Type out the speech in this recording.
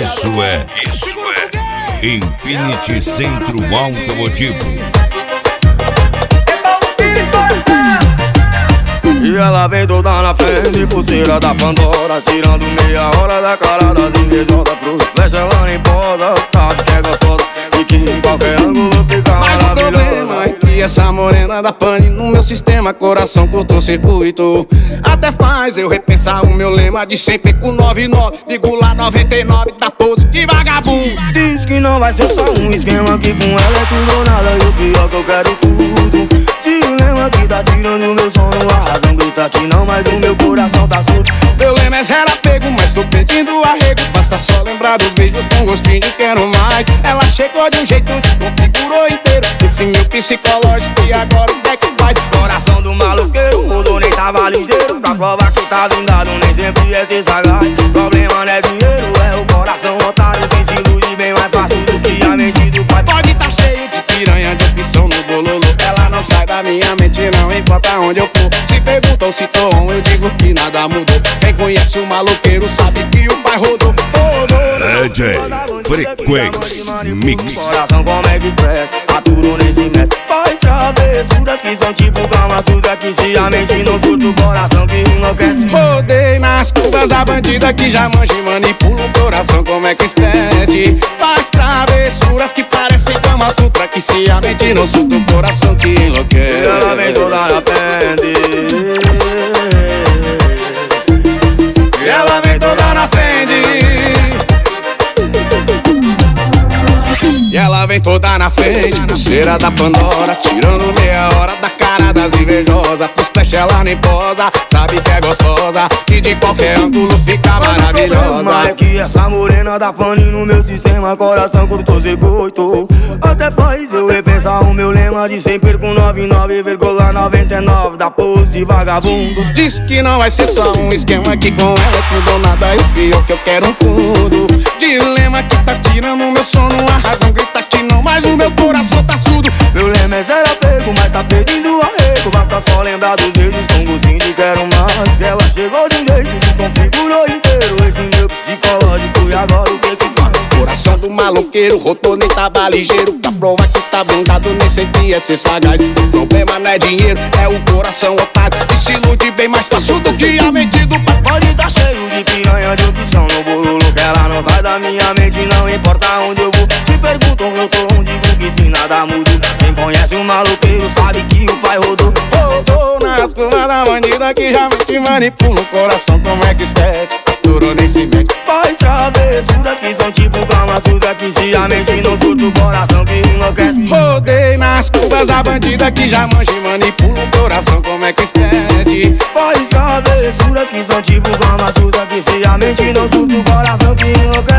Isso é Infinity Centro Automotivo. E ela vem toda na frente, pulseira da Pandora, tirando meia hora da cara das invejosas. Pros flecha ela nem posa, sabe que é gostosa e que em qualquer ângulo fica maravilhosa. Mas o problema é que essa morena da pane no meu sistema, coração curto-circuito. Até faz eu repensar o meu lema de sempre com 99,99 da pose de vagabundo. Diz que não vai ser só um esquema, que com ela é tudo ou nada, e o pior que eu quero tudo. Dilema que tá tirando meu sono, a razão grita que não, mas o meu coração tá surdo. Meu lema é zero apego, mas tô pedindo arrego. Basta só lembrar dos beijos com gostinho de quero mais. Ela chegou de um jeito, desconfigurou inteiro esse meu psicológico, e agora o que é que faz? Coração do maloqueiro, rodou nem tava ligeiro. Pra provar que tá blindado, nem sempre é ser sagaz. Problema não é dinheiro, é o coração otário, que se ilude bem mais fácil do que a mente do pai. Pode tá cheio de piranha, de opção no bololô. Ela não sai da minha mente, não importa onde eu for. Se perguntam se tô on, eu digo que nada mudou. Quem conhece o maloqueiro sabe que o pai rodou. DJ Frequência Mix. Coração como é que expressa, aturou nesse mestre. Faz travessuras que são tipo Kama Sutra, que se a mente não surta o coração que enlouquece. Rodei nas curvas da bandida que já manja e manipula o coração como é que expede. Faz travessuras que parecem Kama Sutra, que se a mente não surta o coração que enlouquece. Ela vem toda na frente, ela vem toda na frente. E ela vem toda na frente, pulseira da Pandora, tirando meia hora da cara das invejosas. Pros flash ela nem posa, sabe que é gostosa e de qualquer ângulo fica maravilhosa. Mas é que essa morena da pane no meu sistema, coração curto-circuito. Até faz eu repensar o meu lema de sempre com 99,99 da pose de vagabundo. Diz que não vai ser só um esquema, que com ela é tudo ou nada, e o pior que eu quero um tudo. Dilema que tá tirando meu sono, a razão grita que não, mas o meu coração tá surdo. Meu lema é zero apego, mas tá pedindo arrego. Basta só lembrar dos dedos com gostinho de quero mais. Que ela chegou de um jeito que configurou inteiro esse meu psicológico, e agora o que que faz? Coração do maloqueiro, rodou nem tava ligeiro. Pra provar que tá blindado, nem sempre é ser sagaz. O problema não é dinheiro, é o coração otário, que se ilude bem mais fácil do que a mente do pai. Pode tá cheio de piranha, de opção no bololô, que ela não sai da minha mente, não importa onde eu vou. Se perguntam eu tô onde, digo que se nada muda. Quem conhece o maloqueiro sabe que o pai rodou. Rodou nas curvas da bandida que já te manipula o coração como é que expede. Aturou nem se mete. Faz travessuras que são tipo Kama Sutra, que se a mente não surta o coração que enlouquece. Rodei nas curvas da bandida que já manja e manipula o coração como é que expede. Faz travessuras que são tipo Kama Sutra, que se a mente não surta o coração que enlouquece.